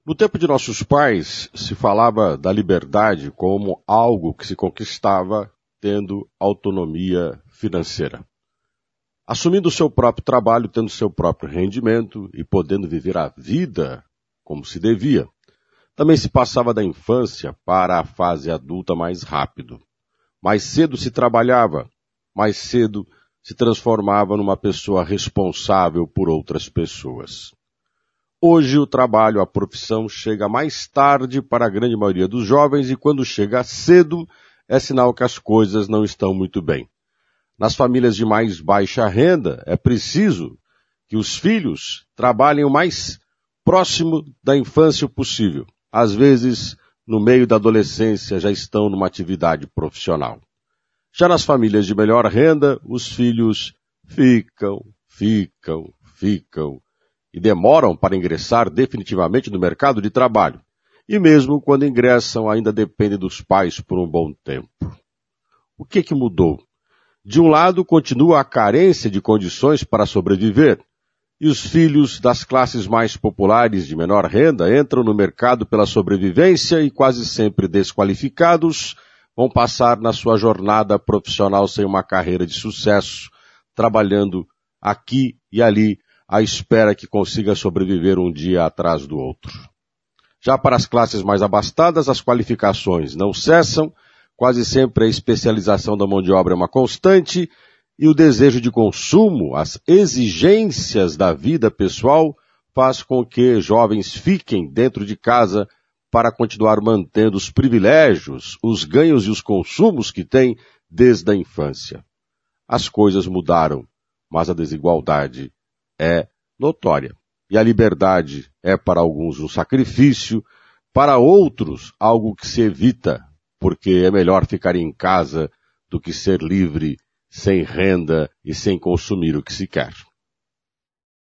No tempo de nossos pais, se falava da liberdade como algo que se conquistava tendo autonomia financeira. Assumindo o seu próprio trabalho, tendo seu próprio rendimento e podendo viver a vida como se devia. Também se passava da infância para a fase adulta mais rápido. Mais cedo se trabalhava, mais cedo se transformava numa pessoa responsável por outras pessoas. Hoje o trabalho, a profissão, chega mais tarde para a grande maioria dos jovens e quando chega cedo é sinal que as coisas não estão muito bem. Nas famílias de mais baixa renda é preciso que os filhos trabalhem o mais próximo da infância possível. Às vezes, no meio da adolescência, já estão numa atividade profissional. Já nas famílias de melhor renda, os filhos ficam e demoram para ingressar definitivamente no mercado de trabalho. E mesmo quando ingressam, ainda dependem dos pais por um bom tempo. O que mudou? De um lado, continua a carência de condições para sobreviver, e os filhos das classes mais populares de menor renda entram no mercado pela sobrevivência e quase sempre desqualificados, vão passar na sua jornada profissional sem uma carreira de sucesso, trabalhando aqui e ali, à espera que consiga sobreviver um dia atrás do outro. Já para as classes mais abastadas, as qualificações não cessam, quase sempre a especialização da mão de obra é uma constante, e o desejo de consumo, as exigências da vida pessoal, faz com que jovens fiquem dentro de casa para continuar mantendo os privilégios, os ganhos e os consumos que têm desde a infância. As coisas mudaram, mas a desigualdade é notória. E a liberdade é para alguns um sacrifício, para outros algo que se evita, porque é melhor ficar em casa do que ser livre, sem renda e sem consumir o que se quer.